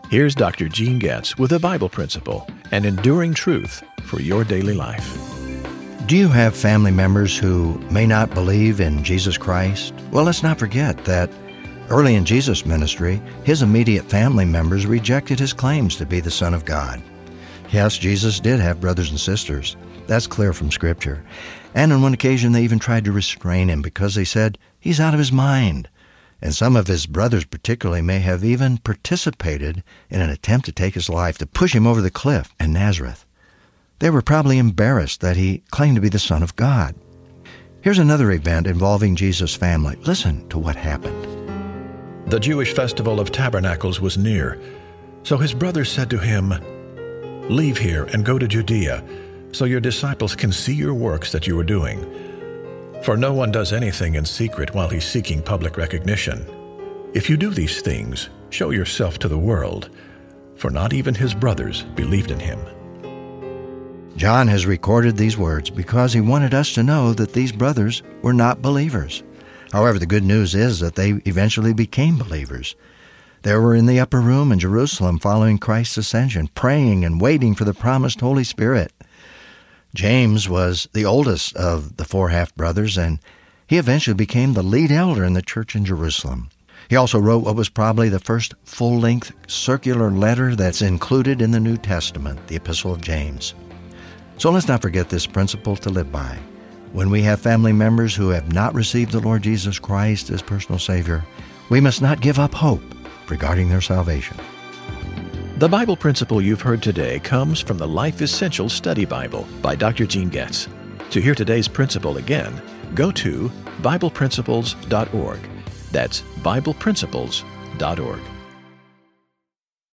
Here's Dr. Gene Getz with a Bible principle, an enduring truth for your daily life. Do you have family members who may not believe in Jesus Christ? Well, let's not forget that early in Jesus' ministry, his immediate family members rejected his claims to be the Son of God. Yes, Jesus did have brothers and sisters. That's clear from Scripture. And on one occasion, they even tried to restrain him because they said, he's out of his mind. And some of his brothers particularly may have even participated in an attempt to take his life, to push him over the cliff in Nazareth. They were probably embarrassed that he claimed to be the Son of God. Here's another event involving Jesus' family. Listen to what happened. The Jewish festival of tabernacles was near, so his brothers said to him, "Leave here and go to Judea, so your disciples can see your works that you are doing. For no one does anything in secret while he's seeking public recognition. If you do these things, show yourself to the world." For not even his brothers believed in him. John has recorded these words because he wanted us to know that these brothers were not believers. However, the good news is that they eventually became believers. They were in the upper room in Jerusalem following Christ's ascension, praying and waiting for the promised Holy Spirit. James was the oldest of the four half-brothers, and he eventually became the lead elder in the church in Jerusalem. He also wrote what was probably the first full-length circular letter that's included in the New Testament, the Epistle of James. So let's not forget this principle to live by. When we have family members who have not received the Lord Jesus Christ as personal Savior, we must not give up hope regarding their salvation. The Bible principle you've heard today comes from the Life Essentials Study Bible by Dr. Gene Getz. To hear today's principle again, go to BiblePrinciples.org. That's BiblePrinciples.org.